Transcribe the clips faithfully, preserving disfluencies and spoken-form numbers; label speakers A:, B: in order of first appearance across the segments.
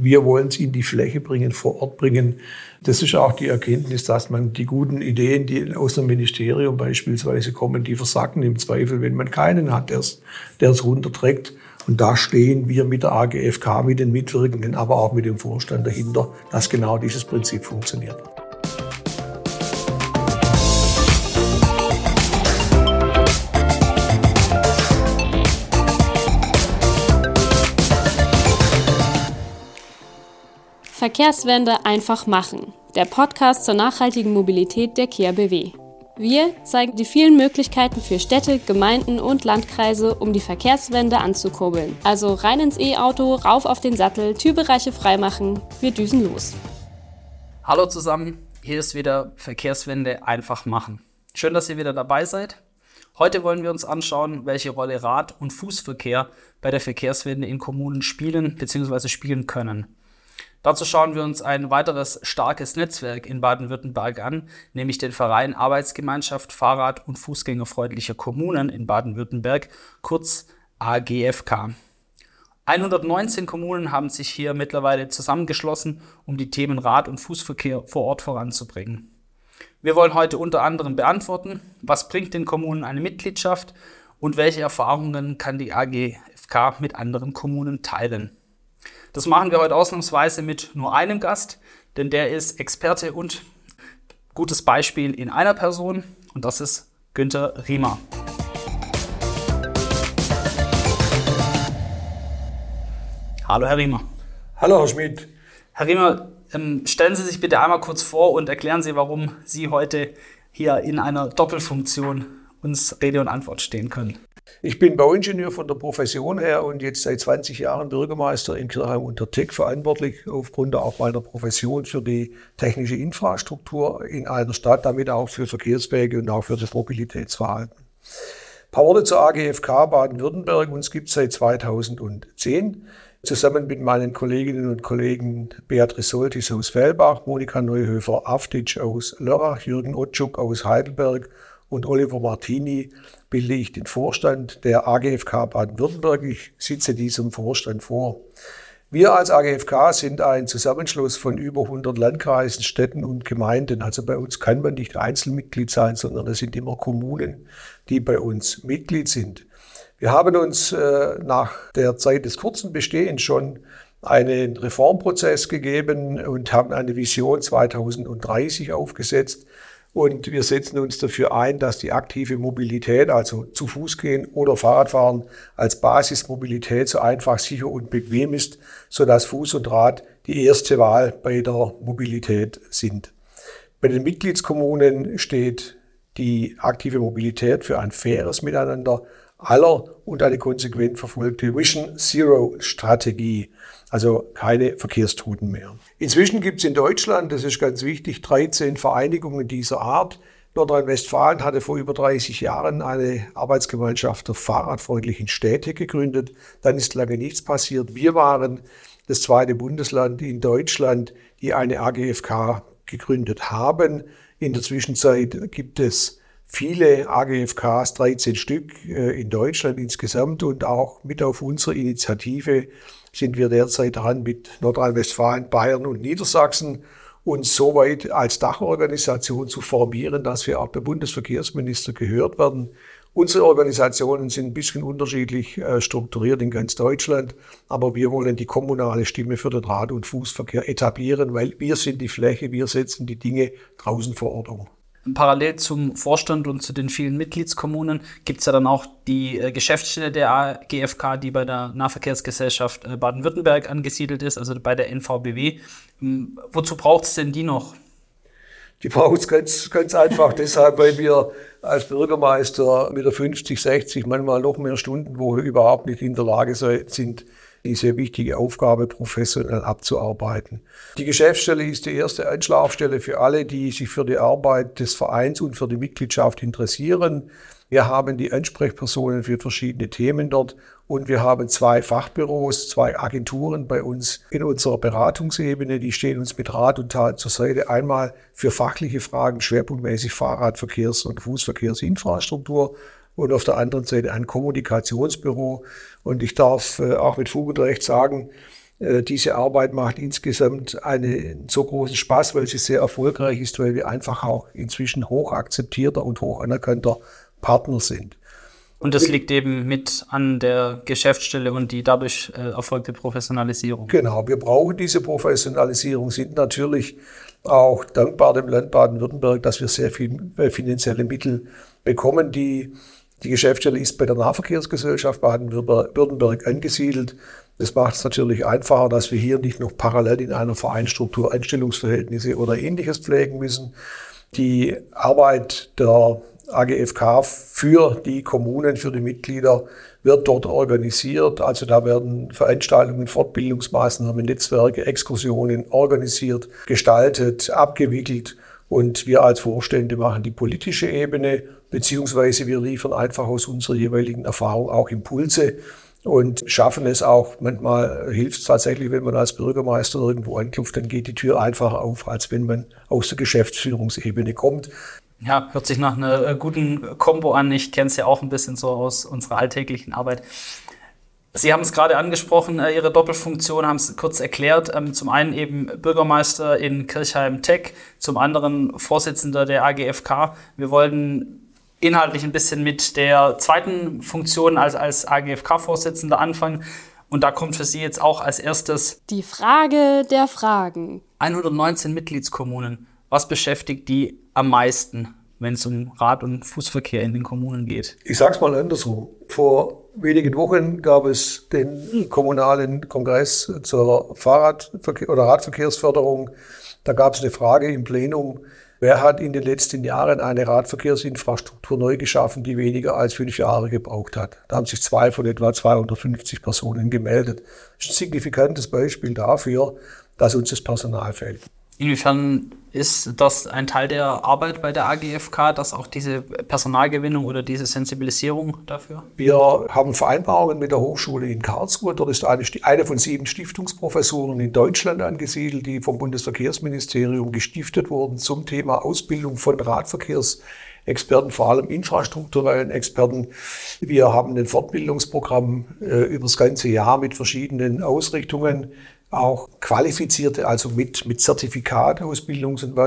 A: wir wollen es in die Fläche bringen, vor Ort bringen. Das ist auch die Erkenntnis, dass man die guten Ideen, die aus dem Ministerium beispielsweise kommen, die versacken im Zweifel, wenn man keinen hat, der es runterträgt. Und da stehen wir mit der A G F K, mit den Mitwirkenden, aber auch mit dem Vorstand dahinter, dass genau dieses Prinzip funktioniert.
B: Verkehrswende einfach machen. Der Podcast zur nachhaltigen Mobilität der K I A B W. Wir zeigen die vielen Möglichkeiten für Städte, Gemeinden und Landkreise, um die Verkehrswende anzukurbeln. Also rein ins E-Auto, rauf auf den Sattel, Türbereiche freimachen. Wir düsen los.
C: Hallo zusammen, hier ist wieder Verkehrswende einfach machen. Schön, dass ihr wieder dabei seid. Heute wollen wir uns anschauen, welche Rolle Rad- und Fußverkehr bei der Verkehrswende in Kommunen spielen bzw. spielen können. Dazu schauen wir uns ein weiteres starkes Netzwerk in Baden-Württemberg an, nämlich den Verein Arbeitsgemeinschaft Fahrrad- und Fußgängerfreundlicher Kommunen in Baden-Württemberg, kurz A G F K. hundertneunzehn Kommunen haben sich hier mittlerweile zusammengeschlossen, um die Themen Rad- und Fußverkehr vor Ort voranzubringen. Wir wollen heute unter anderem beantworten, was bringt den Kommunen eine Mitgliedschaft und welche Erfahrungen kann die A G F K mit anderen Kommunen teilen. Das machen wir heute ausnahmsweise mit nur einem Gast, denn der ist Experte und gutes Beispiel in einer Person und das ist Günther Riemer. Hallo Herr Riemer.
A: Hallo Herr Schmidt.
C: Herr Riemer, ähm, stellen Sie sich bitte einmal kurz vor und erklären Sie, warum Sie heute hier in einer Doppelfunktion uns Rede und Antwort stehen können.
A: Ich bin Bauingenieur von der Profession her und jetzt seit zwanzig Jahren Bürgermeister in Kirchheim unter Teck, verantwortlich aufgrund auch meiner Profession für die technische Infrastruktur in einer Stadt, damit auch für Verkehrswege und auch für das Mobilitätsverhalten. Ein paar Worte zur A G F K Baden-Württemberg. Uns gibt es seit zweitausendzehn. Zusammen mit meinen Kolleginnen und Kollegen Beatrice Soltis aus Fellbach, Monika Neuhöfer-Aftic aus Lörrach, Jürgen Otschuk aus Heidelberg und Oliver Martini bilde ich den Vorstand der A G F K Baden-Württemberg. Ich sitze diesem Vorstand vor. Wir als A G F K sind ein Zusammenschluss von über hundert Landkreisen, Städten und Gemeinden. Also bei uns kann man nicht Einzelmitglied sein, sondern es sind immer Kommunen, die bei uns Mitglied sind. Wir haben uns äh, nach der Zeit des kurzen Bestehens schon einen Reformprozess gegeben und haben eine Vision zweitausenddreißig aufgesetzt. Und wir setzen uns dafür ein, dass die aktive Mobilität, also zu Fuß gehen oder Fahrradfahren, als Basismobilität so einfach, sicher und bequem ist, sodass Fuß und Rad die erste Wahl bei der Mobilität sind. Bei den Mitgliedskommunen steht die aktive Mobilität für ein faires Miteinander aller und eine konsequent verfolgte Vision Zero Strategie, also keine Verkehrstoten mehr. Inzwischen gibt es in Deutschland, das ist ganz wichtig, dreizehn Vereinigungen dieser Art. Nordrhein-Westfalen hatte vor über dreißig Jahren eine Arbeitsgemeinschaft der fahrradfreundlichen Städte gegründet. Dann ist lange nichts passiert. Wir waren das zweite Bundesland in Deutschland, die eine A G F K gegründet haben. In der Zwischenzeit gibt es viele A G F Ks, dreizehn Stück in Deutschland insgesamt und auch mit auf unserer Initiative sind wir derzeit dran, mit Nordrhein-Westfalen, Bayern und Niedersachsen uns soweit als Dachorganisation zu formieren, dass wir auch beim Bundesverkehrsminister gehört werden. Unsere Organisationen sind ein bisschen unterschiedlich strukturiert in ganz Deutschland, aber wir wollen die kommunale Stimme für den Rad- und Fußverkehr etablieren, weil wir sind die Fläche, wir setzen die Dinge draußen vor Ort um.
C: Parallel zum Vorstand und zu den vielen Mitgliedskommunen gibt es ja dann auch die äh, Geschäftsstelle der A G F K, die bei der Nahverkehrsgesellschaft äh, Baden-Württemberg angesiedelt ist, also bei der N V B W. Ähm, wozu braucht es denn die noch?
A: Die braucht es ganz, ganz einfach deshalb, weil wir als Bürgermeister mit der fünfzig, sechzig, manchmal noch mehr Stundenwoche überhaupt nicht in der Lage sind, diese wichtige Aufgabe professionell abzuarbeiten. Die Geschäftsstelle ist die erste Anlaufstelle für alle, die sich für die Arbeit des Vereins und für die Mitgliedschaft interessieren. Wir haben die Ansprechpersonen für verschiedene Themen dort und wir haben zwei Fachbüros, zwei Agenturen bei uns in unserer Beratungsebene. Die stehen uns mit Rat und Tat zur Seite. Einmal für fachliche Fragen, schwerpunktmäßig Fahrrad-, Verkehrs- und Fußverkehrsinfrastruktur. Und auf der anderen Seite ein Kommunikationsbüro. Und ich darf äh, auch mit Fug und Recht sagen, Diese Arbeit macht insgesamt einen so großen Spaß, weil sie sehr erfolgreich ist, weil wir einfach auch inzwischen hoch akzeptierter und hoch anerkannter Partner sind.
C: Und das liegt eben mit an der Geschäftsstelle und die dadurch äh, erfolgte Professionalisierung.
A: Genau, wir brauchen diese Professionalisierung, sind natürlich auch dankbar dem Land Baden-Württemberg, dass wir sehr viel finanzielle Mittel bekommen. Die, die Geschäftsstelle ist bei der Nahverkehrsgesellschaft Baden-Württemberg angesiedelt. Das macht es natürlich einfacher, dass wir hier nicht noch parallel in einer Vereinsstruktur Einstellungsverhältnisse oder Ähnliches pflegen müssen. Die Arbeit der A G F K für die Kommunen, für die Mitglieder wird dort organisiert. Also da werden Veranstaltungen, Fortbildungsmaßnahmen, Netzwerke, Exkursionen organisiert, gestaltet, abgewickelt. Und wir als Vorstände machen die politische Ebene, beziehungsweise wir liefern einfach aus unserer jeweiligen Erfahrung auch Impulse und schaffen es auch. Manchmal hilft es tatsächlich, wenn man als Bürgermeister irgendwo anklopft, dann geht die Tür einfacher auf, als wenn man aus der Geschäftsführungsebene kommt.
C: Ja, hört sich nach einer guten Kombo an. Ich kenne es ja auch ein bisschen so aus unserer alltäglichen Arbeit. Sie haben es gerade angesprochen, Ihre Doppelfunktion, haben es kurz erklärt. Zum einen eben Bürgermeister in Kirchheim-Teck, zum anderen Vorsitzender der A G F K. Wir wollten inhaltlich ein bisschen mit der zweiten Funktion als, als A G F K-Vorsitzender anfangen. Und da kommt für Sie jetzt auch als erstes
B: die Frage der Fragen.
C: hundertneunzehn Mitgliedskommunen. Was beschäftigt die am meisten, wenn es um Rad- und Fußverkehr in den Kommunen geht?
A: Ich sage es mal andersrum. Vor wenigen Wochen gab es den kommunalen Kongress zur Fahrradverkehr- oder Radverkehrsförderung. Da gab es eine Frage im Plenum: Wer hat in den letzten Jahren eine Radverkehrsinfrastruktur neu geschaffen, die weniger als fünf Jahre gebraucht hat? Da haben sich zwei von etwa zweihundertfünfzig Personen gemeldet. Das ist ein signifikantes Beispiel dafür, dass uns das Personal fehlt.
C: Inwiefern ist das ein Teil der Arbeit bei der A G F K, dass auch diese Personalgewinnung oder diese Sensibilisierung dafür?
A: Wir haben Vereinbarungen mit der Hochschule in Karlsruhe. Dort ist eine, eine von sieben Stiftungsprofessuren in Deutschland angesiedelt, die vom Bundesverkehrsministerium gestiftet wurden zum Thema Ausbildung von Radverkehrsexperten, vor allem infrastrukturellen Experten. Wir haben ein Fortbildungsprogramm äh, über das ganze Jahr mit verschiedenen Ausrichtungen. Auch qualifizierte, also mit, mit Zertifikat, Ausbildungs- und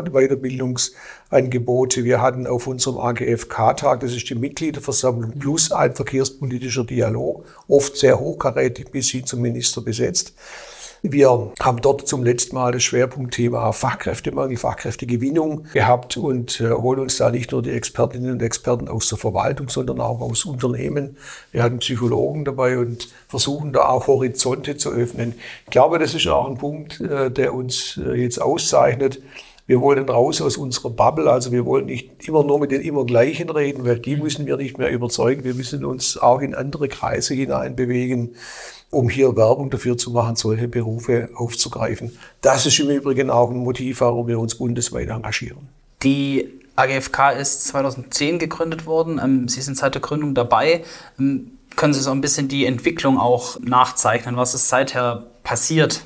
A: Weiterbildungsangebote. Wir hatten auf unserem A G F K-Tag, das ist die Mitgliederversammlung, plus ein verkehrspolitischer Dialog, oft sehr hochkarätig bis hin zum Minister besetzt. Wir haben dort zum letzten Mal das Schwerpunktthema Fachkräftemangel, Fachkräftegewinnung gehabt und äh, holen uns da nicht nur die Expertinnen und Experten aus der Verwaltung, sondern auch aus Unternehmen. Wir hatten Psychologen dabei und versuchen da auch Horizonte zu öffnen. Ich glaube, das ist auch ein Punkt, äh, der uns äh, jetzt auszeichnet. Wir wollen raus aus unserer Bubble, also wir wollen nicht immer nur mit den immer Gleichen reden, weil die müssen wir nicht mehr überzeugen. Wir müssen uns auch in andere Kreise hineinbewegen, um hier Werbung dafür zu machen, solche Berufe aufzugreifen. Das ist im Übrigen auch ein Motiv, warum wir uns bundesweit engagieren.
C: Die A G F K ist zweitausendzehn gegründet worden. Sie sind seit der Gründung dabei. Können Sie so ein bisschen die Entwicklung auch nachzeichnen? Was ist seither passiert?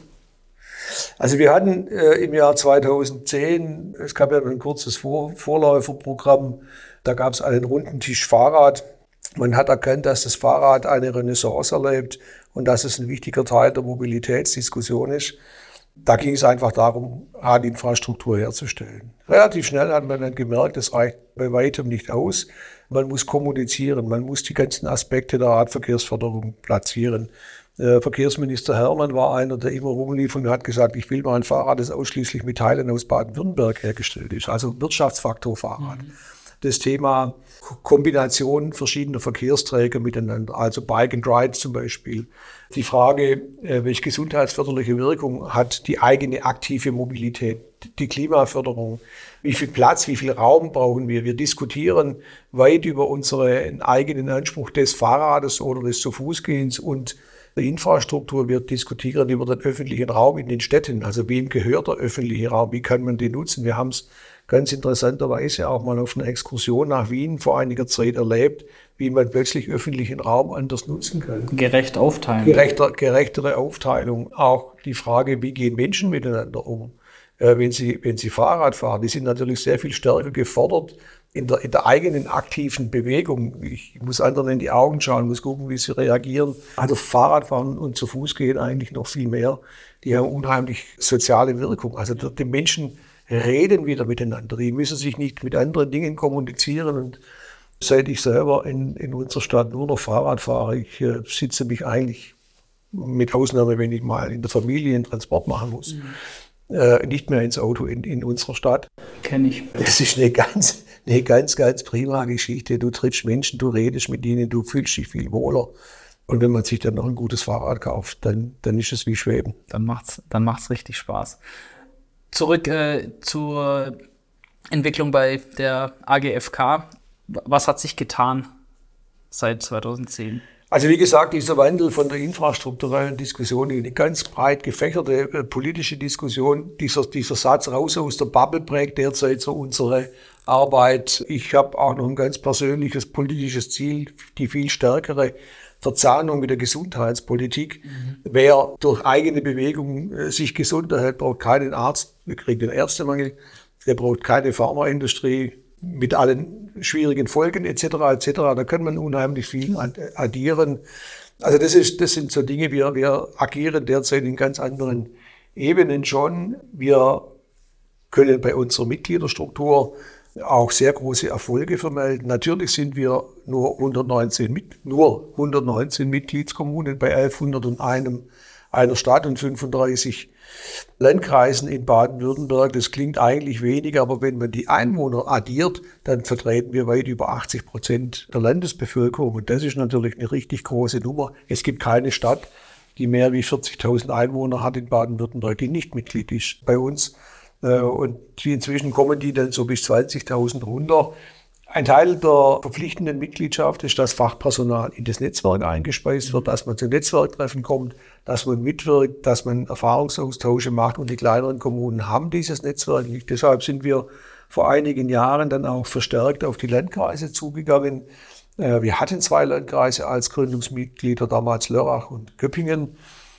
A: Also wir hatten äh, im Jahr zweitausendzehn, es gab ja ein kurzes Vor- Vorläuferprogramm, da gab es einen runden Tisch Fahrrad. Man hat erkannt, dass das Fahrrad eine Renaissance erlebt und dass es ein wichtiger Teil der Mobilitätsdiskussion ist. Da ging es einfach darum, Radinfrastruktur herzustellen. Relativ schnell hat man dann gemerkt, das reicht bei weitem nicht aus. Man muss kommunizieren, man muss die ganzen Aspekte der Radverkehrsförderung platzieren. Äh, Verkehrsminister Hermann war einer, der immer rumlief und hat gesagt, ich will mal ein Fahrrad, das ausschließlich mit Teilen aus Baden-Württemberg hergestellt ist. Also Wirtschaftsfaktor Fahrrad. Mhm. Das Thema Kombination verschiedener Verkehrsträger miteinander, also Bike and Ride zum Beispiel. Die Frage, welche gesundheitsförderliche Wirkung hat die eigene aktive Mobilität, die Klimaförderung, wie viel Platz, wie viel Raum brauchen wir? Wir diskutieren weit über unseren eigenen Anspruch des Fahrrades oder des Zu-Fuß-Gehens und der Infrastruktur. Wir diskutieren über den öffentlichen Raum in den Städten. Also wem gehört der öffentliche Raum? Wie kann man den nutzen? Wir haben es ganz interessanterweise auch mal auf einer Exkursion nach Wien vor einiger Zeit erlebt, wie man plötzlich öffentlichen Raum anders nutzen kann.
C: Gerecht aufteilen.
A: Gerechter, gerechtere Aufteilung. Auch die Frage, wie gehen Menschen miteinander um, äh, wenn sie, wenn sie Fahrrad fahren. Die sind natürlich sehr viel stärker gefordert, in der, in der eigenen aktiven Bewegung. Ich muss anderen in die Augen schauen, muss gucken, wie sie reagieren. Also Fahrradfahren und zu Fuß gehen eigentlich noch viel mehr. Die haben unheimlich soziale Wirkung. Also die Menschen reden wieder miteinander. Die müssen sich nicht mit anderen Dingen kommunizieren. Und seit ich selber in, in unserer Stadt nur noch Fahrrad fahre, ich äh, sitze mich eigentlich, mit Ausnahme, wenn ich mal in der Familie einen Transport machen muss, mhm. äh, nicht mehr ins Auto in, in unserer Stadt.
C: Kenn ich.
A: Das ist eine ganz, eine ganz, ganz prima Geschichte. Du triffst Menschen, du redest mit ihnen, du fühlst dich viel wohler. Und wenn man sich dann noch ein gutes Fahrrad kauft, dann, dann ist es wie Schweben.
C: Dann macht's, dann macht's richtig Spaß. Zurück äh, zur Entwicklung bei der A G F K. Was hat sich getan seit zweitausendzehn?
A: Also wie gesagt, dieser Wandel von der infrastrukturellen Diskussion in eine ganz breit gefächerte äh, politische Diskussion, dieser, dieser Satz raus aus der Bubble prägt derzeit so unsere Arbeit. Ich habe auch noch ein ganz persönliches politisches Ziel, die viel stärkere Verzahnung mit der Gesundheitspolitik. Mhm. Wer durch eigene Bewegung äh, sich gesund erhält, braucht keinen Arzt, wir kriegen den Ärztemangel, der braucht keine Pharmaindustrie mit allen schwierigen Folgen et cetera et cetera. Da kann man unheimlich viel addieren. Also das ist, das sind so Dinge, wir, wir agieren derzeit in ganz anderen Ebenen schon. Wir können bei unserer Mitgliederstruktur auch sehr große Erfolge vermelden. Natürlich sind wir nur hundertneunzehn, mit, nur hundertneunzehn Mitgliedskommunen bei elfhunderteins einer Stadt und fünfunddreißig Landkreisen in Baden-Württemberg. Das klingt eigentlich wenig, aber wenn man die Einwohner addiert, dann vertreten wir weit über achtzig Prozent der Landesbevölkerung. Und das ist natürlich eine richtig große Nummer. Es gibt keine Stadt, die mehr wie vierzigtausend Einwohner hat in Baden-Württemberg, die nicht Mitglied ist bei uns. Und inzwischen kommen die dann so bis zwanzigtausend runter. Ein Teil der verpflichtenden Mitgliedschaft ist, dass Fachpersonal in das Netzwerk eingespeist wird, dass man zu Netzwerktreffen kommt, dass man mitwirkt, dass man Erfahrungsaustausche macht. Und die kleineren Kommunen haben dieses Netzwerk nicht. Deshalb sind wir vor einigen Jahren dann auch verstärkt auf die Landkreise zugegangen. Wir hatten zwei Landkreise als Gründungsmitglieder, damals Lörrach und Köppingen.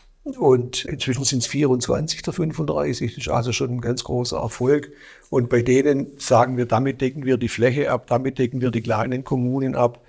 A: Und inzwischen sind es vierundzwanzig der fünfunddreißig. Das ist also schon ein ganz großer Erfolg. Und bei denen sagen wir, damit decken wir die Fläche ab, damit decken wir die kleinen Kommunen ab,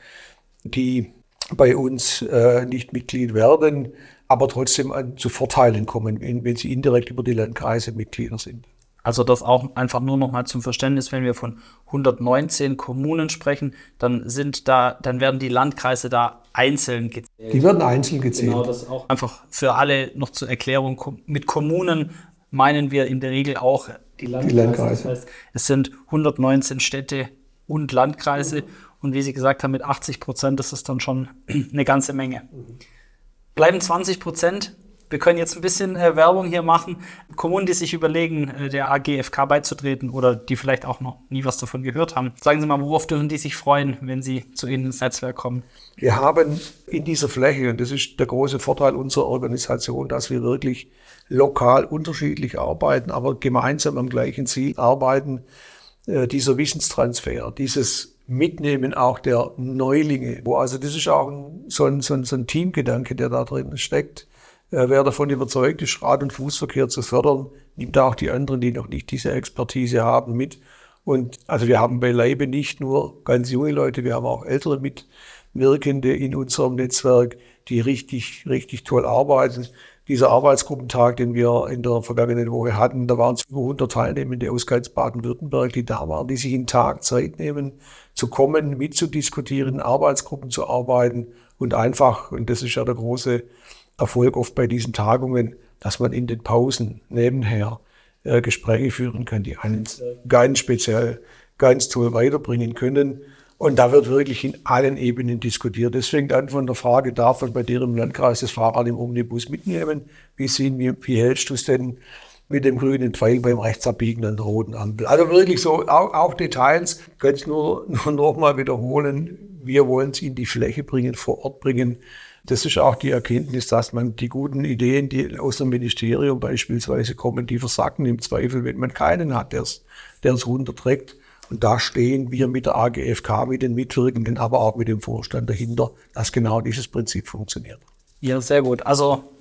A: die bei uns äh, nicht Mitglied werden, aber trotzdem an, zu Vorteilen kommen, wenn, wenn sie indirekt über die Landkreise Mitglieder sind.
C: Also das auch einfach nur noch mal zum Verständnis, wenn wir von hundertneunzehn Kommunen sprechen, dann sind da, dann werden die Landkreise da einzeln gezählt.
A: Die werden einzeln gezählt.
C: Genau, das auch einfach für alle noch zur Erklärung. Mit Kommunen meinen wir in der Regel auch die Landkreise. Die Landkreise. Das heißt, es sind hundertneunzehn Städte und Landkreise. Mhm. Und wie Sie gesagt haben, mit achtzig Prozent, das ist dann schon eine ganze Menge. Mhm. Bleiben zwanzig Prozent. Wir können jetzt ein bisschen äh, Werbung hier machen. Kommunen, die sich überlegen, äh, der A G F K beizutreten oder die vielleicht auch noch nie was davon gehört haben. Sagen Sie mal, worauf dürfen die sich freuen, wenn sie zu Ihnen ins Netzwerk kommen?
A: Wir haben in dieser Fläche, und das ist der große Vorteil unserer Organisation, dass wir wirklich lokal unterschiedlich arbeiten, aber gemeinsam am gleichen Ziel arbeiten. Äh, dieser Wissenstransfer, dieses Mitnehmen auch der Neulinge. Wo also das ist auch ein, so, ein, so, ein, so ein Teamgedanke, der da drin steckt. Wer davon überzeugt ist, Rad- und Fußverkehr zu fördern, nimmt auch die anderen, die noch nicht diese Expertise haben, mit. Und also wir haben beileibe nicht nur ganz junge Leute, wir haben auch ältere Mitwirkende in unserem Netzwerk, die richtig, richtig toll arbeiten. Dieser Arbeitsgruppentag, den wir in der vergangenen Woche hatten, da waren es über hundert Teilnehmende aus ganz Baden-Württemberg, die da waren, die sich einen Tag Zeit nehmen, zu kommen, mitzudiskutieren, in Arbeitsgruppen zu arbeiten und einfach, und das ist ja der große Erfolg oft bei diesen Tagungen, dass man in den Pausen nebenher äh, Gespräche führen kann, die einen ganz speziell, ganz toll weiterbringen können. Und da wird wirklich in allen Ebenen diskutiert. Das fängt an von der Frage, darf man bei dir im Landkreis das Fahrrad im Omnibus mitnehmen? Wie, sehen, wie, wie hältst du es denn mit dem grünen Pfeil beim Rechtsabbiegen an der roten Ampel? Also wirklich so, auch, auch Details, ich kann es nur, nur noch mal wiederholen. Wir wollen es in die Fläche bringen, vor Ort bringen. Das ist auch die Erkenntnis, dass man die guten Ideen, die aus dem Ministerium beispielsweise kommen, die versacken im Zweifel, wenn man keinen hat, der es runterträgt. Und da stehen wir mit der A G F K, mit den Mitwirkenden, aber auch mit dem Vorstand dahinter, dass genau dieses Prinzip funktioniert.
C: Ja, sehr gut. Also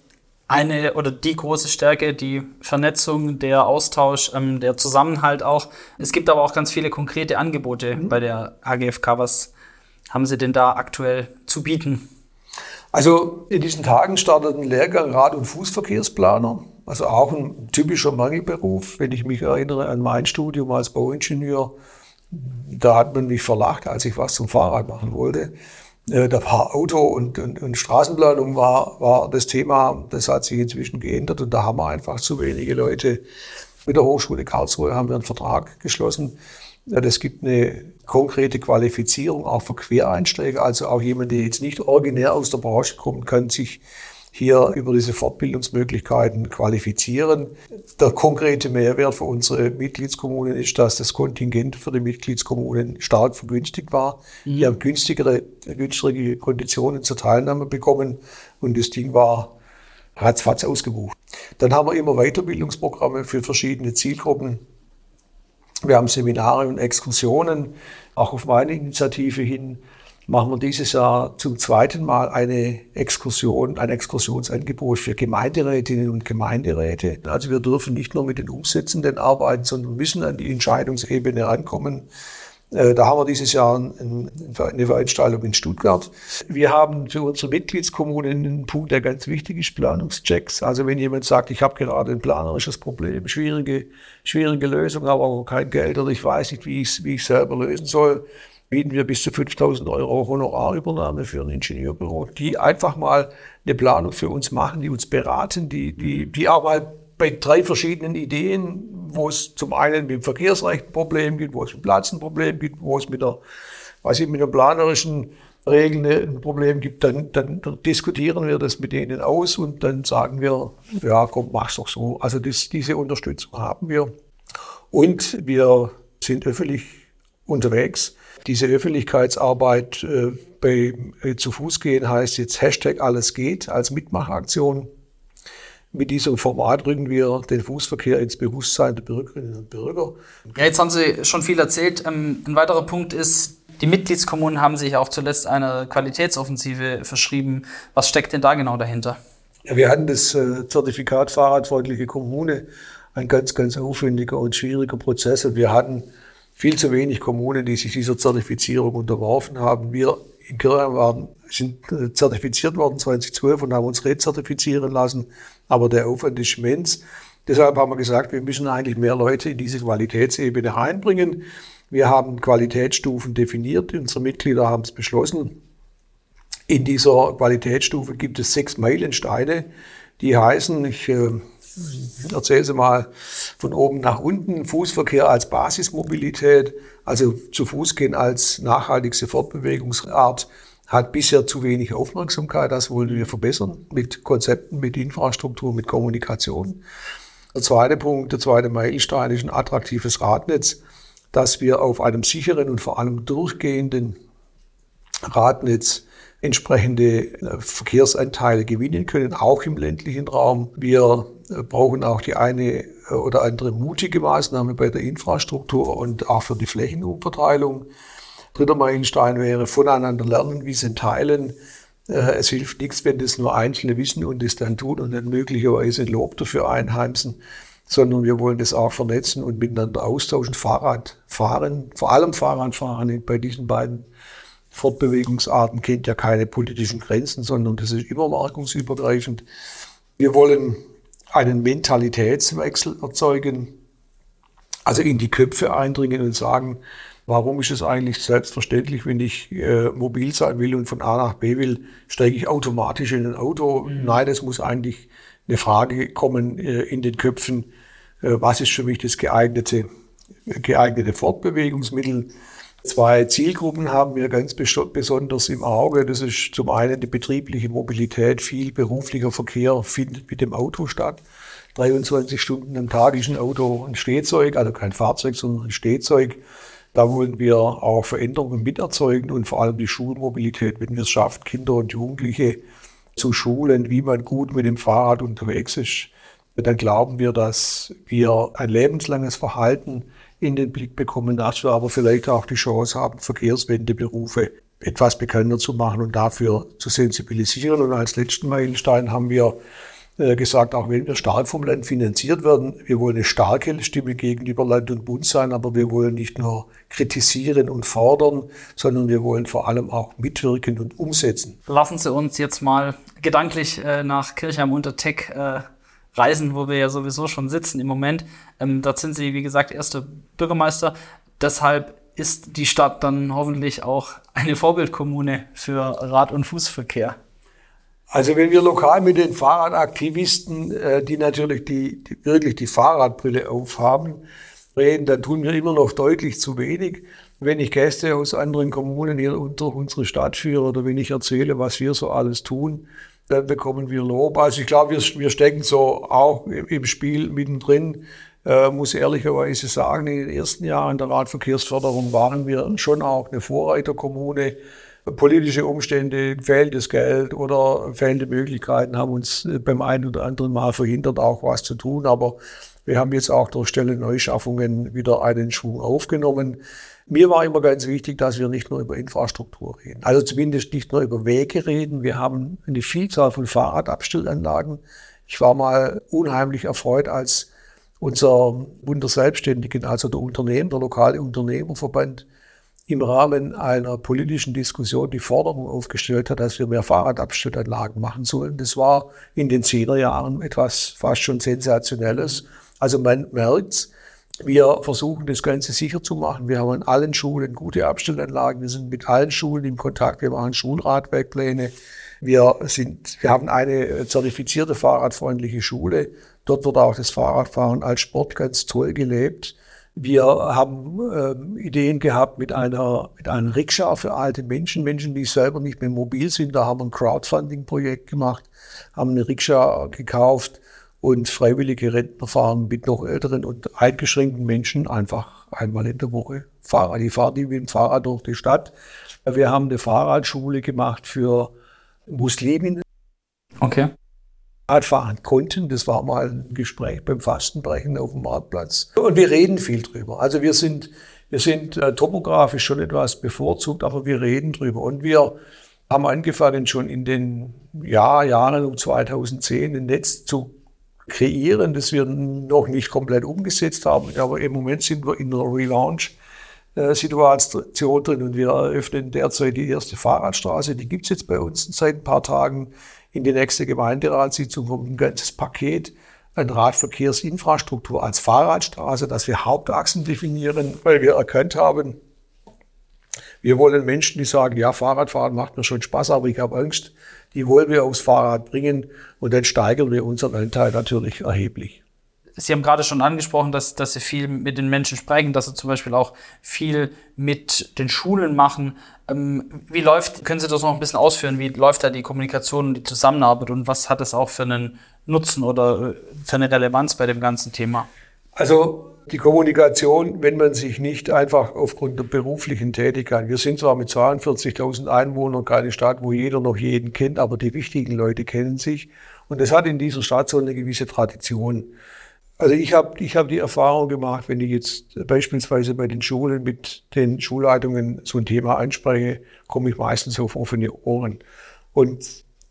C: eine oder die große Stärke, die Vernetzung, der Austausch, ähm, der Zusammenhalt auch. Es gibt aber auch ganz viele konkrete Angebote mhm. bei der A G F K. Was haben Sie denn da aktuell zu bieten?
A: Also in diesen Tagen startet ein Lehrgang Rad- und Fußverkehrsplaner. Also auch ein typischer Mangelberuf. Wenn ich mich erinnere an mein Studium als Bauingenieur, da hat man mich verlacht, als ich was zum Fahrrad machen wollte. Da war Auto und, und, und Straßenplanung war, war das Thema. Das hat sich inzwischen geändert und da haben wir einfach zu wenige Leute. Mit der Hochschule Karlsruhe haben wir einen Vertrag geschlossen. Das gibt eine konkrete Qualifizierung auch für Quereinsteiger. Also auch jemand, der jetzt nicht originär aus der Branche kommt, kann sich hier über diese Fortbildungsmöglichkeiten qualifizieren. Der konkrete Mehrwert für unsere Mitgliedskommunen ist, dass das Kontingent für die Mitgliedskommunen stark vergünstigt war. Mhm. Die haben günstigere, günstigere Konditionen zur Teilnahme bekommen und das Ding war ratzfatz ausgebucht. Dann haben wir immer Weiterbildungsprogramme für verschiedene Zielgruppen. Wir haben Seminare und Exkursionen, auch auf meine Initiative hin. Machen wir dieses Jahr zum zweiten Mal eine Exkursion, ein Exkursionsangebot für Gemeinderätinnen und Gemeinderäte. Also wir dürfen nicht nur mit den Umsetzenden arbeiten, sondern müssen an die Entscheidungsebene rankommen. Da haben wir dieses Jahr eine Veranstaltung in Stuttgart. Wir haben für unsere Mitgliedskommunen einen Punkt, der ganz wichtig ist, Planungschecks. Also wenn jemand sagt, ich habe gerade ein planerisches Problem, schwierige, schwierige Lösung, aber kein Geld oder ich weiß nicht, wie ich es wie ich selber lösen soll, bieten wir bis zu fünftausend Euro Honorarübernahme für ein Ingenieurbüro, die einfach mal eine Planung für uns machen, die uns beraten, die, die, die auch mal bei drei verschiedenen Ideen, wo es zum einen mit dem Verkehrsrecht ein Problem gibt, wo es mit Platz ein Problem gibt, wo es mit der, weiß ich, mit der planerischen Regeln ein Problem gibt, dann, dann, dann diskutieren wir das mit denen aus und dann sagen wir, ja komm, mach's doch so. Also das, diese Unterstützung haben wir und wir sind öffentlich unterwegs. Diese Öffentlichkeitsarbeit äh, bei äh, zu Fuß gehen heißt jetzt Hashtag alles geht als Mitmachaktion. Mit diesem Format rücken wir den Fußverkehr ins Bewusstsein der Bürgerinnen und Bürger.
C: Ja, jetzt haben Sie schon viel erzählt. Ähm, ein weiterer Punkt ist, die Mitgliedskommunen haben sich auch zuletzt einer Qualitätsoffensive verschrieben. Was steckt denn da genau dahinter?
A: Ja, wir hatten das äh, Zertifikat Fahrradfreundliche Kommune, ein ganz, ganz aufwendiger und schwieriger Prozess. Und wir hatten viel zu wenig Kommunen, die sich dieser Zertifizierung unterworfen haben. Wir in Kirchheim waren, sind zertifiziert worden zwanzig zwölf und haben uns rezertifizieren lassen. Aber der Aufwand ist immens. Deshalb haben wir gesagt, wir müssen eigentlich mehr Leute in diese Qualitätsebene reinbringen. Wir haben Qualitätsstufen definiert. Unsere Mitglieder haben es beschlossen. In dieser Qualitätsstufe gibt es sechs Meilensteine, die heißen, ich äh, Ich erzähle Sie mal von oben nach unten. Fußverkehr als Basismobilität, also zu Fuß gehen als nachhaltigste Fortbewegungsart, hat bisher zu wenig Aufmerksamkeit. Das wollen wir verbessern mit Konzepten, mit Infrastruktur, mit Kommunikation. Der zweite Punkt, der zweite Meilenstein ist ein attraktives Radnetz, dass wir auf einem sicheren und vor allem durchgehenden Radnetz entsprechende Verkehrsanteile gewinnen können, auch im ländlichen Raum. Wir brauchen auch die eine oder andere mutige Maßnahme bei der Infrastruktur und auch für die Flächenumverteilung. Dritter Meilenstein wäre voneinander lernen, Wissen teilen. Es hilft nichts, wenn das nur Einzelne wissen und es dann tun und dann möglicherweise ein Lob dafür einheimsen, sondern wir wollen das auch vernetzen und miteinander austauschen. Fahrradfahren, vor allem Fahrradfahren bei diesen beiden Fortbewegungsarten kennt ja keine politischen Grenzen, sondern das ist immer markungsübergreifend. Wir wollen einen Mentalitätswechsel erzeugen, also in die Köpfe eindringen und sagen, warum ist es eigentlich selbstverständlich, wenn ich äh, mobil sein will und von A nach B will, steige ich automatisch in ein Auto? Mhm. Nein, es muss eigentlich eine Frage kommen äh, in den Köpfen, äh, was ist für mich das geeignete, geeignete Fortbewegungsmittel? Zwei Zielgruppen haben wir ganz besonders im Auge. Das ist zum einen die betriebliche Mobilität. Viel beruflicher Verkehr findet mit dem Auto statt. dreiundzwanzig Stunden am Tag ist ein Auto ein Stehzeug, also kein Fahrzeug, sondern ein Stehzeug. Da wollen wir auch Veränderungen miterzeugen und vor allem die Schulmobilität, wenn wir es schaffen, Kinder und Jugendliche zu schulen, wie man gut mit dem Fahrrad unterwegs ist, dann glauben wir, dass wir ein lebenslanges Verhalten in den Blick bekommen, dass wir aber vielleicht auch die Chance haben, Verkehrswendeberufe etwas bekannter zu machen und dafür zu sensibilisieren. Und als letzten Meilenstein haben wir äh, gesagt, auch wenn wir stark vom Land finanziert werden, wir wollen eine starke Stimme gegenüber Land und Bund sein, aber wir wollen nicht nur kritisieren und fordern, sondern wir wollen vor allem auch mitwirken und umsetzen.
C: Lassen Sie uns jetzt mal gedanklich äh, nach Kirchheim unter Teck äh, reisen, wo wir ja sowieso schon sitzen im Moment. Ähm, dort sind Sie, wie gesagt, erster Bürgermeister. Deshalb ist die Stadt dann hoffentlich auch eine Vorbildkommune für Rad- und Fußverkehr.
A: Also wenn wir lokal mit den Fahrradaktivisten, äh, die natürlich die, die wirklich die Fahrradbrille aufhaben, reden, dann tun wir immer noch deutlich zu wenig. Wenn ich Gäste aus anderen Kommunen hier unter unsere Stadt führe oder wenn ich erzähle, was wir so alles tun, dann bekommen wir Lob. Also ich glaube, wir, wir stecken so auch im Spiel mittendrin. Äh, muss ehrlicherweise sagen, in den ersten Jahren der Radverkehrsförderung waren wir schon auch eine Vorreiterkommune. Politische Umstände, fehlendes Geld oder fehlende Möglichkeiten haben uns beim einen oder anderen Mal verhindert, auch was zu tun. Aber wir haben jetzt auch durch Stellenneuschaffungen wieder einen Schwung aufgenommen. Mir war immer ganz wichtig, dass wir nicht nur über Infrastruktur reden, also zumindest nicht nur über Wege reden. Wir haben eine Vielzahl von Fahrradabstellanlagen. Ich war mal unheimlich erfreut, als unser Bund der Selbstständigen, also der Unternehmen, der lokale Unternehmerverband, im Rahmen einer politischen Diskussion die Forderung aufgestellt hat, dass wir mehr Fahrradabstellanlagen machen sollen. Das war in den Zehnerjahren etwas fast schon Sensationelles. Also man merkt, wir versuchen das Ganze sicher zu machen. Wir haben an allen Schulen gute Abstellanlagen. Wir sind mit allen Schulen in Kontakt. Wir machen Schulradwegpläne. Wir sind, wir haben eine zertifizierte fahrradfreundliche Schule. Dort wird auch das Fahrradfahren als Sport ganz toll gelebt. Wir haben ähm, Ideen gehabt mit einer, mit einer Rikscha für alte Menschen, Menschen, die selber nicht mehr mobil sind. Da haben wir ein Crowdfunding-Projekt gemacht, haben eine Rikscha gekauft und freiwillige Rentner fahren mit noch älteren und eingeschränkten Menschen einfach einmal in der Woche Fahrrad. Die fahren die mit dem Fahrrad durch die Stadt. Wir haben eine Fahrradschule gemacht für Musliminnen.
C: Okay.
A: Fahren konnten. Das war mal ein Gespräch beim Fastenbrechen auf dem Marktplatz. Und wir reden viel drüber. Also wir sind, wir sind äh, topografisch schon etwas bevorzugt, aber wir reden drüber. Und wir haben angefangen, schon in den Jahr, Jahren um zweitausendzehn ein Netz zu kreieren, das wir noch nicht komplett umgesetzt haben. Aber im Moment sind wir in einer Relaunch-Situation drin und wir eröffnen derzeit die erste Fahrradstraße. Die gibt es jetzt bei uns seit ein paar Tagen. In die nächste Gemeinderatssitzung kommt ein ganzes Paket an Radverkehrsinfrastruktur als Fahrradstraße, dass wir Hauptachsen definieren, weil wir erkannt haben, wir wollen Menschen, die sagen, ja, Fahrradfahren macht mir schon Spaß, aber ich habe Angst, die wollen wir aufs Fahrrad bringen und dann steigern wir unseren Anteil natürlich erheblich.
C: Sie haben gerade schon angesprochen, dass, dass Sie viel mit den Menschen sprechen, dass Sie zum Beispiel auch viel mit den Schulen machen. Ähm, wie läuft, können Sie das noch ein bisschen ausführen, wie läuft da die Kommunikation und die Zusammenarbeit und was hat das auch für einen Nutzen oder für eine Relevanz bei dem ganzen Thema?
A: Also die Kommunikation, wenn man sich nicht einfach aufgrund der beruflichen Tätigkeit, wir sind zwar mit zweiundvierzigtausend Einwohnern keine Stadt, wo jeder noch jeden kennt, aber die wichtigen Leute kennen sich und das hat in dieser Stadt so eine gewisse Tradition. Also ich habe ich hab die Erfahrung gemacht, wenn ich jetzt beispielsweise bei den Schulen mit den Schulleitungen so ein Thema anspreche, komme ich meistens auf offene Ohren. Und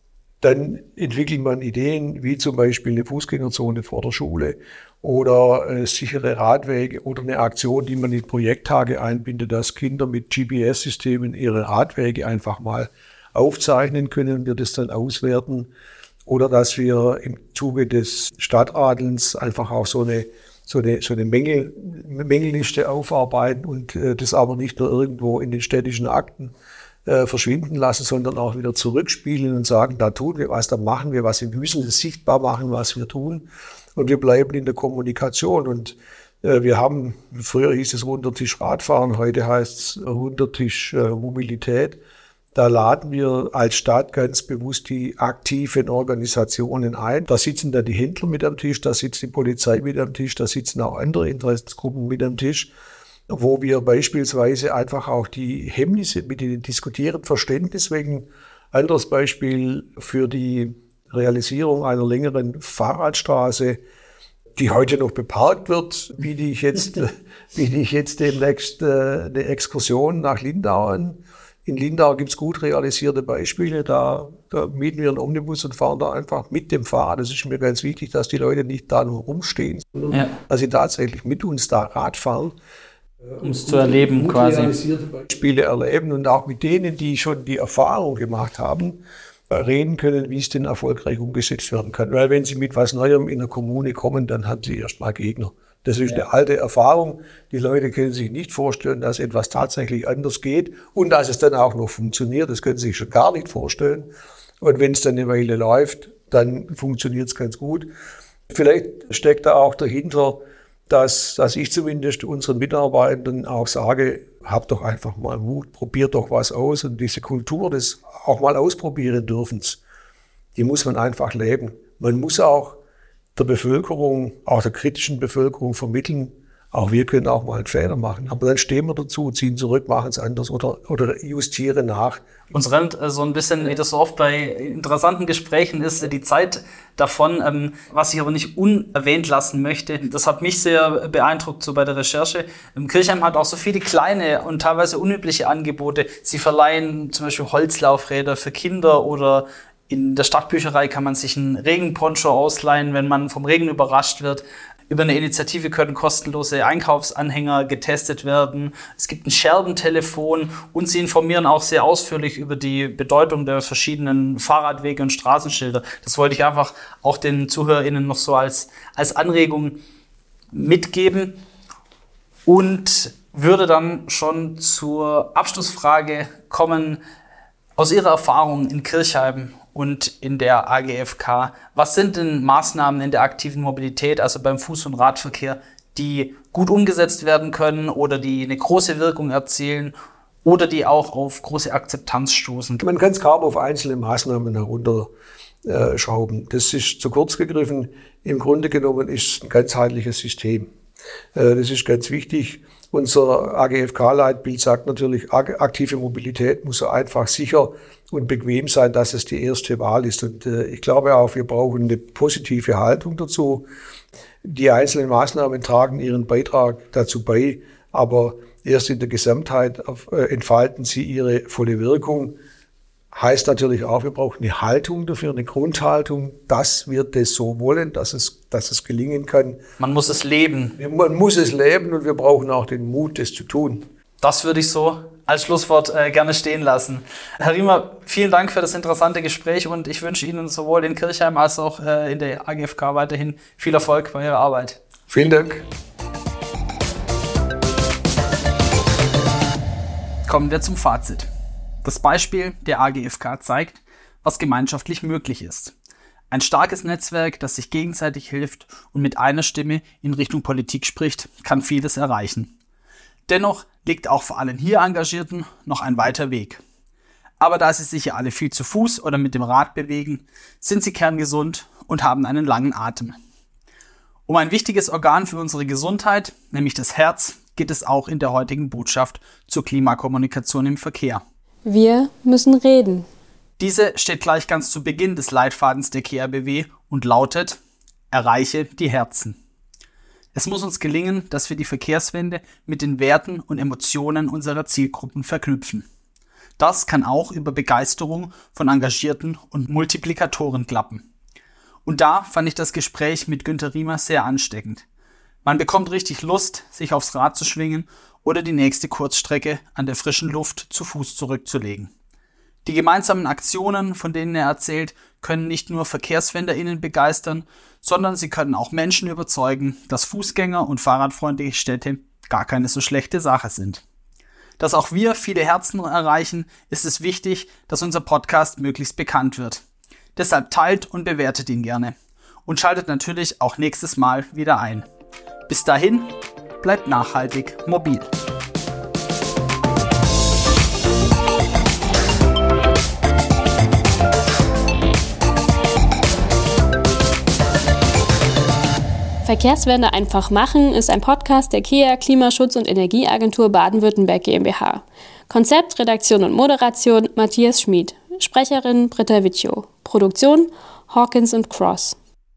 A: dann entwickelt man Ideen, wie zum Beispiel eine Fußgängerzone vor der Schule oder äh, sichere Radwege oder eine Aktion, die man in Projekttage einbindet, dass Kinder mit G P S-Systemen ihre Radwege einfach mal aufzeichnen können und wir das dann auswerten. Oder dass wir im Zuge des Stadtradelns einfach auch so eine, so eine, so eine Mängel, Mängelliste aufarbeiten und äh, das aber nicht nur irgendwo in den städtischen Akten äh, verschwinden lassen, sondern auch wieder zurückspielen und sagen, da tun wir was, da machen wir was. Wir müssen es sichtbar machen, was wir tun. Und wir bleiben in der Kommunikation. Und äh, wir haben, früher hieß es Runtertisch Radfahren, heute heißt es Runtertisch äh, Mobilität. Da laden wir als Stadt ganz bewusst die aktiven Organisationen ein. Da sitzen dann die Händler mit am Tisch, da sitzt die Polizei mit am Tisch, da sitzen auch andere Interessensgruppen mit am Tisch, wo wir beispielsweise einfach auch die Hemmnisse mit ihnen diskutieren. Verständnis wegen, anderes Beispiel für die Realisierung einer längeren Fahrradstraße, die heute noch beparkt wird, biete ich jetzt, biete ich jetzt demnächst äh, eine Exkursion nach Lindau an. In Lindau gibt es gut realisierte Beispiele. Da, da mieten wir einen Omnibus und fahren da einfach mit dem Fahrrad. Das ist mir ganz wichtig, dass die Leute nicht da nur rumstehen, sondern ja. dass sie tatsächlich mit uns da Rad fahren.
C: Um es zu erleben
A: gut
C: quasi.
A: Realisierte Beispiele erleben und auch mit denen, die schon die Erfahrung gemacht haben, reden können, wie es denn erfolgreich umgesetzt werden kann. Weil wenn sie mit was Neuem in der Kommune kommen, dann haben sie erstmal Gegner. Das ist eine alte Erfahrung. Die Leute können sich nicht vorstellen, dass etwas tatsächlich anders geht und dass es dann auch noch funktioniert. Das können sie sich schon gar nicht vorstellen. Und wenn es dann eine Weile läuft, dann funktioniert es ganz gut. Vielleicht steckt da auch dahinter, dass, dass ich zumindest unseren Mitarbeitern auch sage, habt doch einfach mal Mut, probiert doch was aus. Und diese Kultur des auch mal ausprobieren dürfens, die muss man einfach leben. Man muss auch der Bevölkerung, auch der kritischen Bevölkerung vermitteln, auch wir können auch mal einen Fehler machen. Aber dann stehen wir dazu, ziehen zurück, machen es anders oder, oder justieren nach.
C: Uns rennt so ein bisschen, wie das so oft bei interessanten Gesprächen ist, die Zeit davon. Ähm, was ich aber nicht unerwähnt lassen möchte, das hat mich sehr beeindruckt so bei der Recherche. Kirchheim hat auch so viele kleine und teilweise unübliche Angebote. Sie verleihen zum Beispiel Holzlaufräder für Kinder oder in der Stadtbücherei kann man sich einen Regenponcho ausleihen, wenn man vom Regen überrascht wird. Über eine Initiative können kostenlose Einkaufsanhänger getestet werden. Es gibt ein Scherbentelefon und sie informieren auch sehr ausführlich über die Bedeutung der verschiedenen Fahrradwege und Straßenschilder. Das wollte ich einfach auch den ZuhörerInnen noch so als, als Anregung mitgeben und würde dann schon zur Abschlussfrage kommen. Aus Ihrer Erfahrung in Kirchheim und in der A G F K, was sind denn Maßnahmen in der aktiven Mobilität, also beim Fuß- und Radverkehr, die gut umgesetzt werden können oder die eine große Wirkung erzielen oder die auch auf große Akzeptanz stoßen?
A: Man kann es kaum auf einzelne Maßnahmen herunterschrauben. Das ist zu kurz gegriffen. Im Grunde genommen ist es ein ganzheitliches System. Das ist ganz wichtig. Unser A G F K-Leitbild sagt natürlich, aktive Mobilität muss so einfach, sicher und bequem sein, dass es die erste Wahl ist. Und äh, ich glaube auch, wir brauchen eine positive Haltung dazu. Die einzelnen Maßnahmen tragen ihren Beitrag dazu bei, aber erst in der Gesamtheit äh, entfalten sie ihre volle Wirkung. Heißt natürlich auch, wir brauchen eine Haltung dafür, eine Grundhaltung, dass wir das so wollen, dass es, dass es gelingen kann.
C: Man muss es leben.
A: Man muss es leben und wir brauchen auch den Mut, das zu tun.
C: Das würde ich so als Schlusswort äh, gerne stehen lassen. Herr Riemer, vielen Dank für das interessante Gespräch und ich wünsche Ihnen sowohl in Kirchheim als auch äh, in der A G F K weiterhin viel Erfolg bei Ihrer Arbeit.
A: Vielen Dank.
C: Kommen wir zum Fazit. Das Beispiel der A G F K zeigt, was gemeinschaftlich möglich ist. Ein starkes Netzwerk, das sich gegenseitig hilft und mit einer Stimme in Richtung Politik spricht, kann vieles erreichen. Dennoch liegt auch für allen hier Engagierten noch ein weiter Weg. Aber da sie sich ja alle viel zu Fuß oder mit dem Rad bewegen, sind sie kerngesund und haben einen langen Atem. Um ein wichtiges Organ für unsere Gesundheit, nämlich das Herz, geht es auch in der heutigen Botschaft zur Klimakommunikation im Verkehr.
B: Wir müssen reden.
C: Diese steht gleich ganz zu Beginn des Leitfadens der K R B W und lautet: Erreiche die Herzen. Es muss uns gelingen, dass wir die Verkehrswende mit den Werten und Emotionen unserer Zielgruppen verknüpfen. Das kann auch über Begeisterung von Engagierten und Multiplikatoren klappen. Und da fand ich das Gespräch mit Günter Riemer sehr ansteckend. Man bekommt richtig Lust, sich aufs Rad zu schwingen oder die nächste Kurzstrecke an der frischen Luft zu Fuß zurückzulegen. Die gemeinsamen Aktionen, von denen er erzählt, können nicht nur VerkehrswenderInnen begeistern, sondern sie können auch Menschen überzeugen, dass Fußgänger- und fahrradfreundliche Städte gar keine so schlechte Sache sind. Dass auch wir viele Herzen erreichen, ist es wichtig, dass unser Podcast möglichst bekannt wird. Deshalb teilt und bewertet ihn gerne. Und schaltet natürlich auch nächstes Mal wieder ein. Bis dahin, bleibt nachhaltig mobil.
B: Verkehrswende einfach machen ist ein Podcast der K E A Klimaschutz- und Energieagentur Baden-Württemberg GmbH. Konzept, Redaktion und Moderation Matthias Schmid. Sprecherin Britta Wittjow. Produktion Hawkins and Cross.